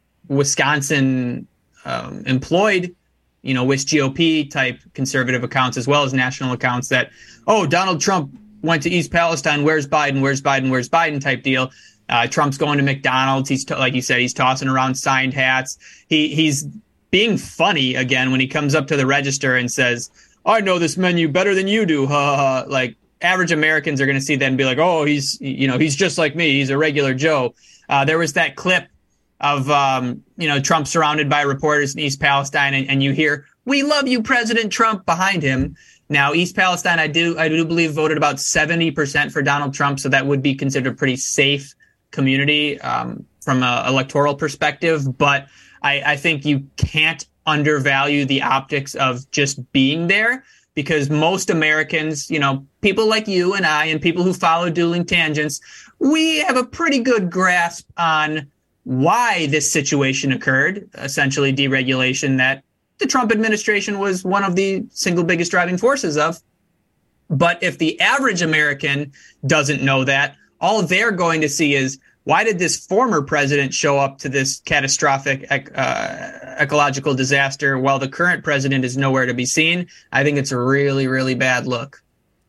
Wisconsin employed, WIS GOP type conservative accounts, as well as national accounts that, oh, Donald Trump went to East Palestine. Where's Biden? Where's Biden? Where's Biden? Type deal. Trump's going to McDonald's. He's like you said, he's tossing around signed hats. He's being funny again when he comes up to the register and says, "I know this menu better than you do." Like, average Americans are going to see that and be like, "Oh, he's just like me. He's a regular Joe." There was that clip of Trump surrounded by reporters in East Palestine, and you hear, "We love you, President Trump," behind him. Now, East Palestine, I do believe, voted about 70% for Donald Trump, so that would be considered a pretty safe community from an electoral perspective. But I think you can't undervalue the optics of just being there, because most Americans, people like you and I and people who follow Dueling Tangents, we have a pretty good grasp on why this situation occurred, essentially deregulation that the Trump administration was one of the single biggest driving forces of. But if the average American doesn't know that, all they're going to see is, why did this former president show up to this catastrophic ecological disaster while the current president is nowhere to be seen? I think it's a really, really bad look.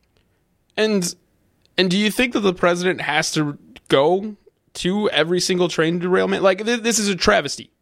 And do you think that the president has to go to every single train derailment? Like, this is a travesty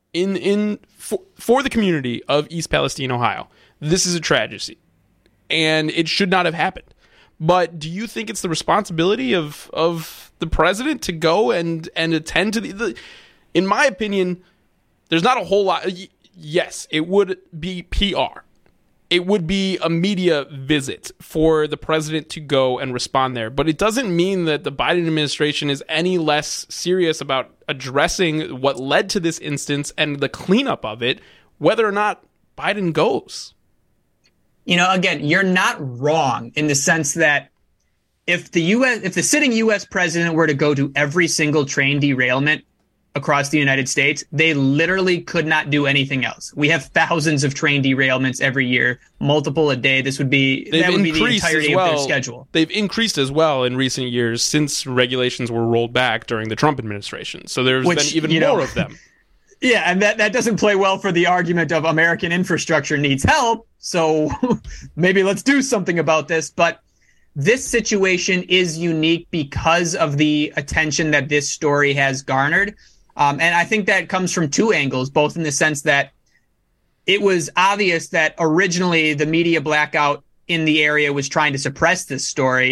for the community of East Palestine, Ohio. This is a tragedy, and it should not have happened. But do you think it's the responsibility of the president to go and attend to the in my opinion, there's not a whole lot. Yes, it would be PR. It would be a media visit for the president to go and respond there. But it doesn't mean that the Biden administration is any less serious about addressing what led to this instance and the cleanup of it, whether or not Biden goes. Again, you're not wrong in the sense that if the sitting U.S. president were to go to every single train derailment across the United States, they literally could not do anything else. We have thousands of train derailments every year, multiple a day. That would be the entirety of their schedule. They've increased as well in recent years since regulations were rolled back during the Trump administration. So there's been even more of them. Yeah, and that doesn't play well for the argument of American infrastructure needs help, so maybe let's do something about this. But this situation is unique because of the attention that this story has garnered. And I think that comes from two angles, both in the sense that it was obvious that originally the media blackout in the area was trying to suppress this story,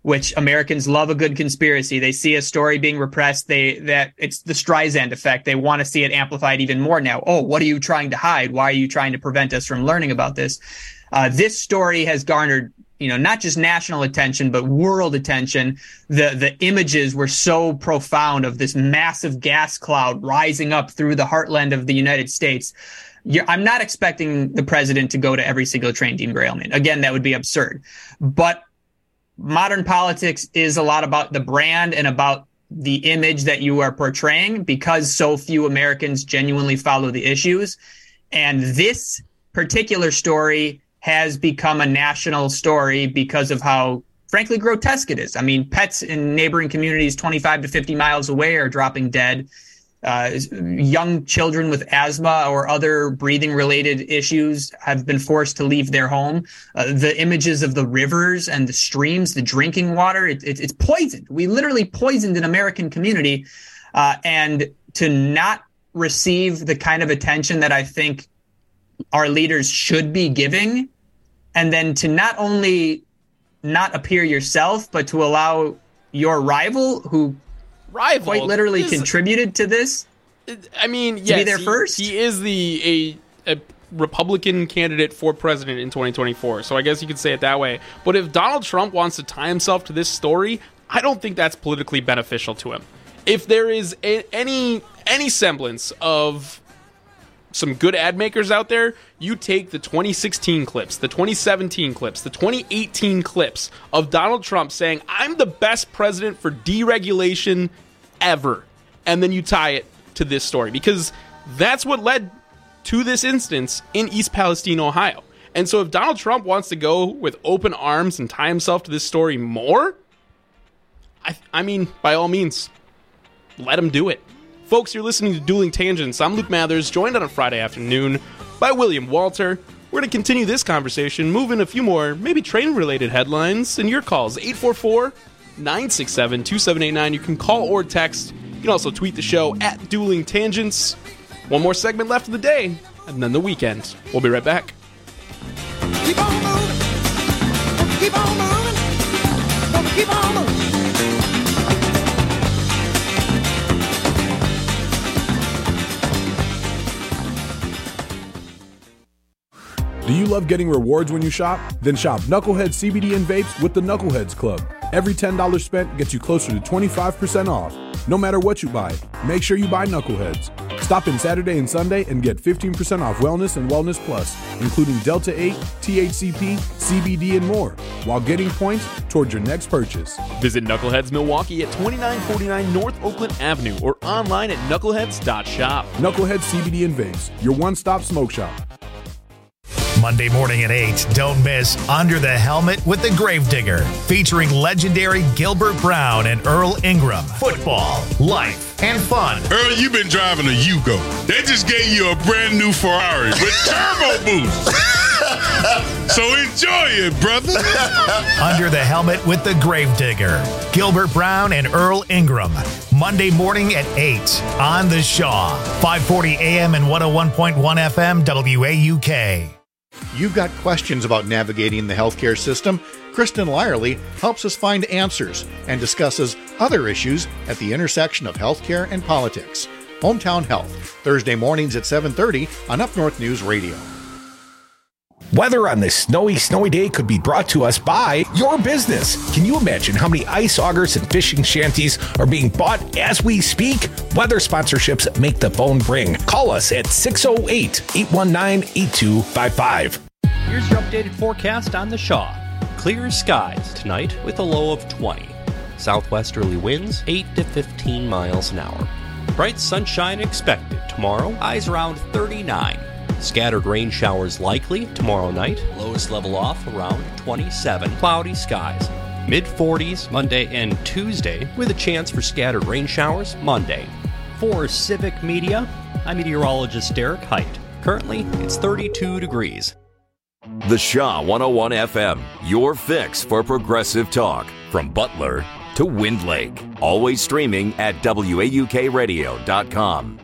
which Americans love a good conspiracy. They see a story being repressed. That it's the Streisand effect. They want to see it amplified even more now. Oh, what are you trying to hide? Why are you trying to prevent us from learning about this? This story has garnered, not just national attention, but world attention. The images were so profound of this massive gas cloud rising up through the heartland of the United States. I'm not expecting the president to go to every single train derailment. Again, that would be absurd. But modern politics is a lot about the brand and about the image that you are portraying, because so few Americans genuinely follow the issues. And this particular story has become a national story because of how, frankly, grotesque it is. I mean, pets in neighboring communities 25 to 50 miles away are dropping dead. Young children with asthma or other breathing-related issues have been forced to leave their home. The images of the rivers and the streams, the drinking water, it's poisoned. We literally poisoned an American community. And to not receive the kind of attention that I think our leaders should be giving, and then to not only not appear yourself, but to allow your rival, who quite literally contributed to this. I mean, yes, to be there first. He is a Republican candidate for president in 2024, so I guess you could say it that way. But if Donald Trump wants to tie himself to this story, I don't think that's politically beneficial to him. If there is any semblance of some good ad makers out there, you take the 2016 clips, the 2017 clips, the 2018 clips of Donald Trump saying, "I'm the best president for deregulation ever," and then you tie it to this story, because that's what led to this instance in East Palestine, Ohio. And so if Donald Trump wants to go with open arms and tie himself to this story more, I mean, by all means, let him do it. Folks, you're listening to Dueling Tangents. I'm Luke Mathers, joined on a Friday afternoon by William Walter. We're going to continue this conversation, move in a few more, maybe train-related headlines, and your calls, 844-967-2789. You can call or text. You can also tweet the show at Dueling Tangents. One more segment left of the day, and then the weekend. We'll be right back. Keep on moving. Keep on moving. Keep on moving. Do you love getting rewards when you shop? Then shop Knucklehead CBD and vapes with the Knuckleheads Club. Every $10 spent gets you closer to 25% off. No matter what you buy, make sure you buy Knuckleheads. Stop in Saturday and Sunday and get 15% off Wellness and Wellness Plus, including Delta 8, THCP, CBD, and more, while getting points towards your next purchase. Visit Knuckleheads Milwaukee at 2949 North Oakland Avenue or online at knuckleheads.shop. Knuckleheads CBD and vapes, your one-stop smoke shop. Monday morning at 8, don't miss Under the Helmet with the Gravedigger, featuring legendary Gilbert Brown and Earl Ingram. Football, life, and fun. Earl, you've been driving a Yugo. They just gave you a brand new Ferrari with turbo boost. So enjoy it, brother. Under the Helmet with the Gravedigger, Gilbert Brown and Earl Ingram. Monday morning at 8 on the Shaw. 540 AM and 101.1 FM WAUK. You've got questions about navigating the healthcare system? Kristen Lyerly helps us find answers and discusses other issues at the intersection of healthcare and politics. Hometown Health, Thursday mornings at 7:30 on Up North News Radio. Weather on this snowy day could be brought to us by your business. Can you imagine how many ice augers and fishing shanties are being bought as we speak? Weather sponsorships make the phone ring. Call us at 608-819-8255. Here's your updated forecast on the Shaw. Clear skies tonight with a low of 20. Southwesterly winds 8 to 15 miles an hour. Bright sunshine expected tomorrow, highs around 39. Scattered rain showers likely tomorrow night. Lows level off around 27. Cloudy skies. Mid-40s Monday and Tuesday with a chance for scattered rain showers Monday. For Civic Media, I'm meteorologist Derek Height. Currently, it's 32 degrees. The Shaw 101 FM, your fix for progressive talk. From Butler to Wind Lake. Always streaming at WAUKradio.com.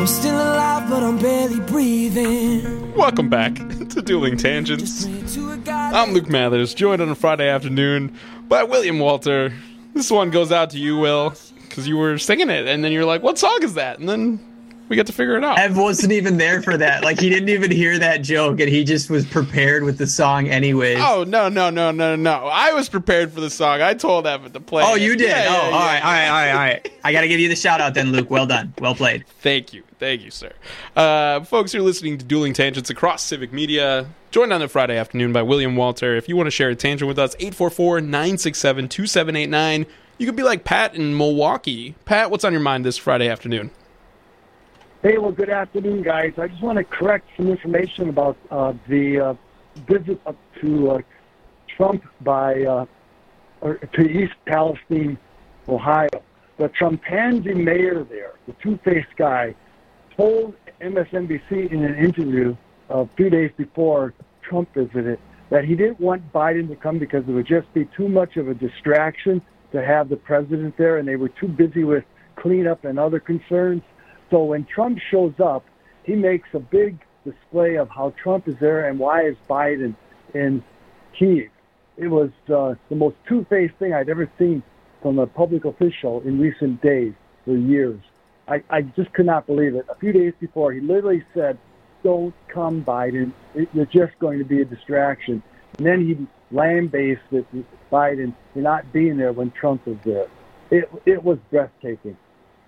I'm still alive, but I'm barely breathing. Welcome back to Dueling Tangents. I'm Luke Mathers, joined on a Friday afternoon by William Walter. This one goes out to you, Will, because you were singing it, and then you're like, what song is that? And then we got to figure it out. Ev wasn't even there for that. Like, he didn't even hear that joke, and he just was prepared with the song anyways. Oh, no. I was prepared for the song. I told Evan to play Oh, it. you did? Yeah, All right. I got to give you the shout-out then, Luke. Well done. Well played. Thank you, sir. Folks, you're listening to Dueling Tangents across Civic Media, joined on the Friday afternoon by William Walter. If you want to share a tangent with us, 844-967-2789. You could be like Pat in Milwaukee. Pat, what's on your mind this Friday afternoon? Hey, well, good afternoon, guys. I just want to correct some information about the visit up to Trump to East Palestine, Ohio. The Trumpanzee mayor there, the two-faced guy, told MSNBC in an interview a few days before Trump visited that he didn't want Biden to come because it would just be too much of a distraction to have the president there, and they were too busy with cleanup and other concerns. So when Trump shows up, he makes a big display of how Trump is there and why is Biden in Kyiv. It was the most two-faced thing I'd ever seen from a public official in recent days or years. I just could not believe it. A few days before, he literally said, "Don't come, Biden. You're just going to be a distraction." And then he lambasted Biden for not being there when Trump was there. It was breathtaking.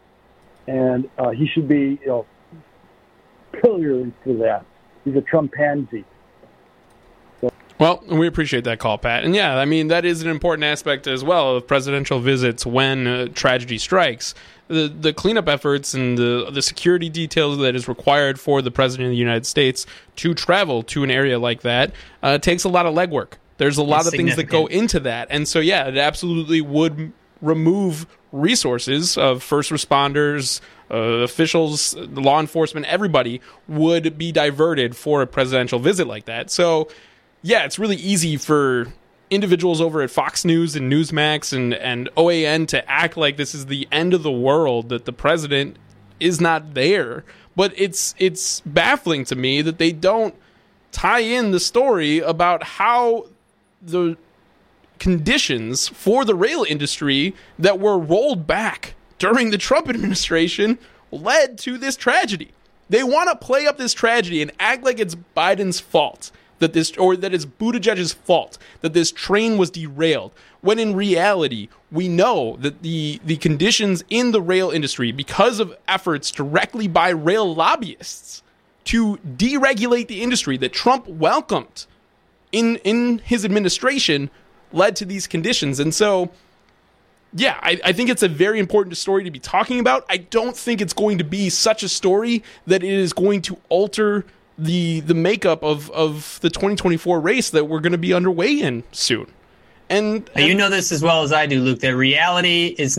And he should be, pilloried for that. He's a Trumpanzee. Well, we appreciate that call, Pat. And yeah, I mean, that is an important aspect as well of presidential visits when tragedy strikes. The cleanup efforts and the security details that is required for the president of the United States to travel to an area like that takes a lot of legwork. There's a lot of things that go into that. And so, yeah, it absolutely would remove resources of first responders, officials, law enforcement, everybody would be diverted for a presidential visit like that. So, yeah, it's really easy for individuals over at Fox News and Newsmax and OAN to act like this is the end of the world, that the president is not there. But it's baffling to me that they don't tie in the story about how the conditions for the rail industry that were rolled back during the Trump administration led to this tragedy. They want to play up this tragedy and act like it's Biden's fault that it's Buttigieg's fault that this train was derailed, when in reality we know that the conditions in the rail industry, because of efforts directly by rail lobbyists to deregulate the industry that Trump welcomed in his administration, led to these conditions. And so, yeah, I think it's a very important story to be talking about. I don't think it's going to be such a story that it is going to alter the makeup of the 2024 race that we're going to be underway in soon. And you know this as well as I do, Luke, that reality is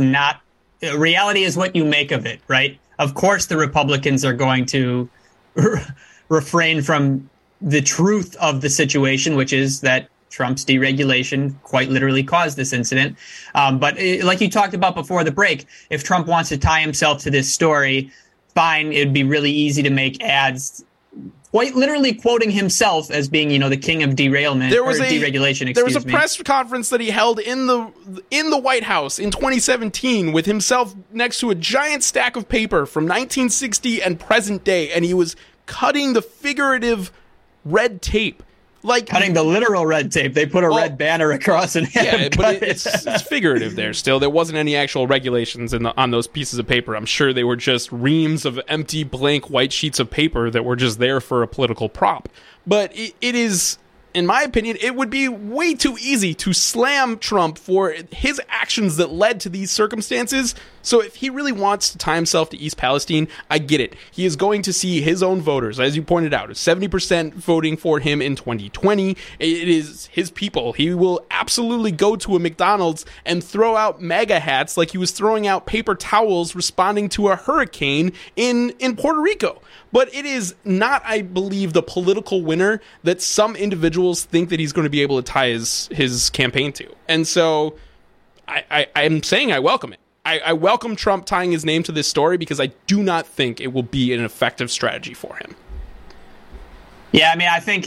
what you make of it, right? Of course the Republicans are going to refrain from the truth of the situation, which is that Trump's deregulation quite literally caused this incident. But like you talked about before the break, if Trump wants to tie himself to this story, fine, it'd be really easy to make ads quite literally quoting himself as being, the king of deregulation. There was a press conference that he held in the White House in 2017 with himself next to a giant stack of paper from 1960 and present day, and he was cutting the figurative red tape. Like cutting the literal red tape. They put a red banner across and but it's figurative there still. There wasn't any actual regulations on those pieces of paper. I'm sure they were just reams of empty, blank, white sheets of paper that were just there for a political prop. But it is, in my opinion, it would be way too easy to slam Trump for his actions that led to these circumstances. So if he really wants to tie himself to East Palestine, I get it. He is going to see his own voters, as you pointed out, 70% voting for him in 2020. It is his people. He will absolutely go to a McDonald's and throw out MAGA hats like he was throwing out paper towels responding to a hurricane in Puerto Rico. But it is not, I believe, the political winner that some individuals think that he's going to be able to tie his campaign to. And so I'm saying I welcome it. I welcome Trump tying his name to this story because I do not think it will be an effective strategy for him. Yeah, I mean, I think,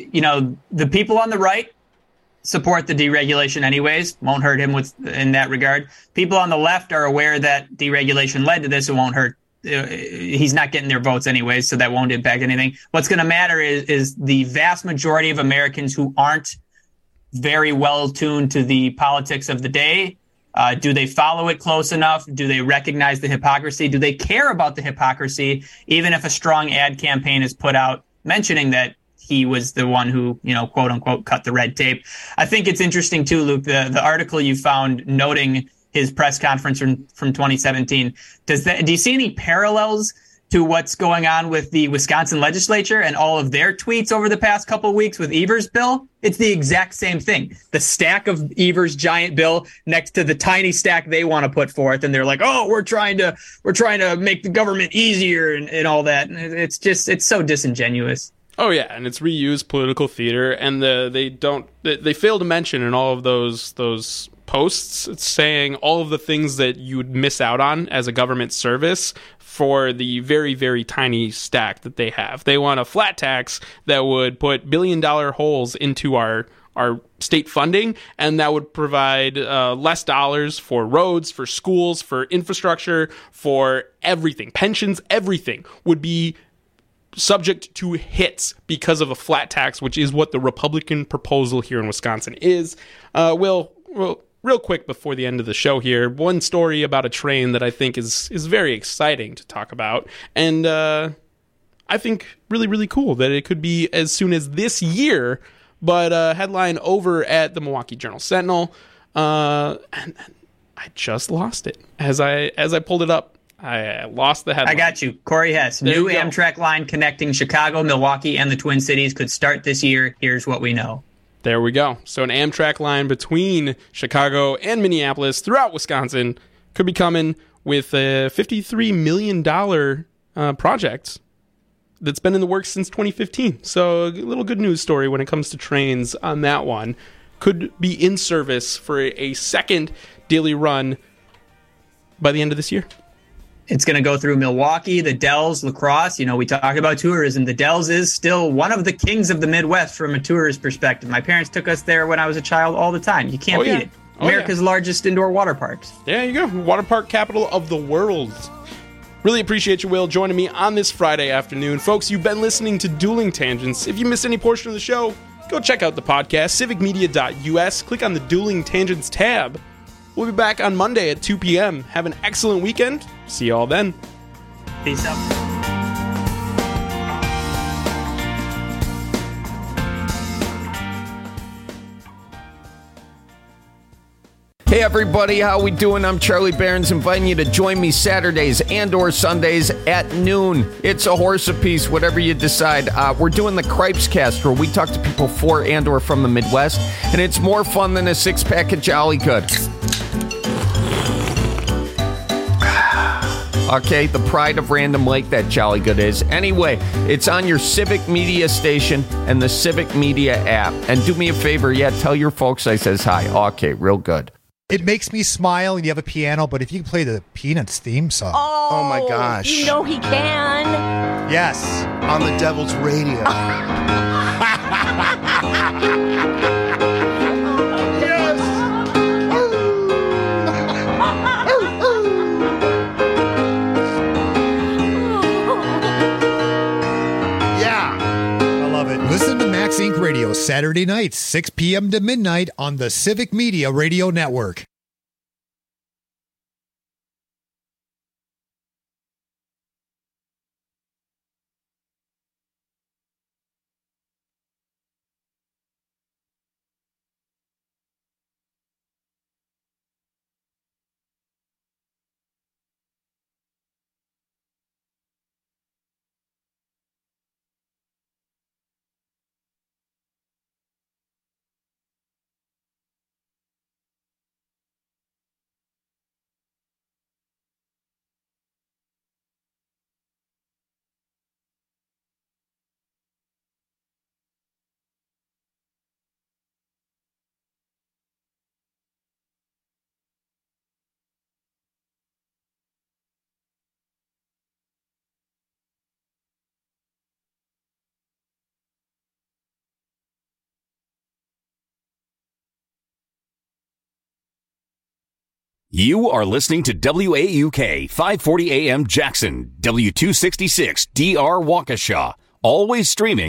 the people on the right support the deregulation anyways. Won't hurt him in that regard. People on the left are aware that deregulation led to this. It won't hurt. He's not getting their votes anyways, so that won't impact anything. What's going to matter is the vast majority of Americans who aren't very well tuned to the politics of the day. Do they follow it close enough? Do they recognize the hypocrisy? Do they care about the hypocrisy, even if a strong ad campaign is put out mentioning that he was the one who, quote unquote, cut the red tape? I think it's interesting too, Luke, the article you found noting his press conference from 2017. Do you see any parallels to what's going on with the Wisconsin legislature and all of their tweets over the past couple of weeks with Evers' bill? It's the exact same thing. The stack of Evers' giant bill next to the tiny stack they want to put forth. And they're like, oh, we're trying to make the government easier and all that. And it's so disingenuous. Oh yeah, and it's reused political theater, and they fail to mention in all of those posts, it's saying all of the things that you would miss out on as a government service for the very, very tiny stack that they have. They want a flat tax that would put billion-dollar holes into our state funding, and that would provide less dollars for roads, for schools, for infrastructure, for everything. Pensions, everything would be subject to hits because of a flat tax, which is what the Republican proposal here in Wisconsin is. Will, real quick before the end of the show here, one story about a train that I think is very exciting to talk about, and I think really, really cool that it could be as soon as this year, but headline over at the Milwaukee Journal-Sentinel, and I just lost it. As I pulled it up, I lost the headline. I got you. Corey Hess. New Amtrak line connecting Chicago, Milwaukee, and the Twin Cities could start this year. Here's what we know. There we go. So an Amtrak line between Chicago and Minneapolis throughout Wisconsin could be coming with a $53 million project that's been in the works since 2015. So a little good news story when it comes to trains on that one. Could be in service for a second daily run by the end of this year. It's going to go through Milwaukee, the Dells, La Crosse. We talk about tourism. The Dells is still one of the kings of the Midwest from a tourist perspective. My parents took us there when I was a child all the time. You can't beat it. America's largest indoor water parks. There you go. Water park capital of the world. Really appreciate you, Will, joining me on this Friday afternoon. Folks, you've been listening to Dueling Tangents. If you missed any portion of the show, go check out the podcast, civicmedia.us. Click on the Dueling Tangents tab. We'll be back on Monday at 2 p.m. Have an excellent weekend. See you all then. Peace out. Hey everybody, how we doing? I'm Charlie Barons, inviting you to join me Saturdays and or Sundays at noon. It's a horse apiece, whatever you decide. We're doing the Cripes Cast, where we talk to people for and or from the Midwest, and it's more fun than a six-pack of Jolly Good. Okay, the pride of Random Lake that Jolly Good is. Anyway, it's on your Civic Media station and the Civic Media app. And do me a favor, tell your folks I says hi. Okay, real good. It makes me smile and you have a piano, but if you can play the Peanuts theme song. Oh my gosh. You know he can. Yes. On the Devil's Radio. Listen to Max Inc. Radio Saturday nights, 6 p.m. to midnight on the Civic Media Radio Network. You are listening to WAUK 540 AM Jackson, W266 DR Waukesha. Always streaming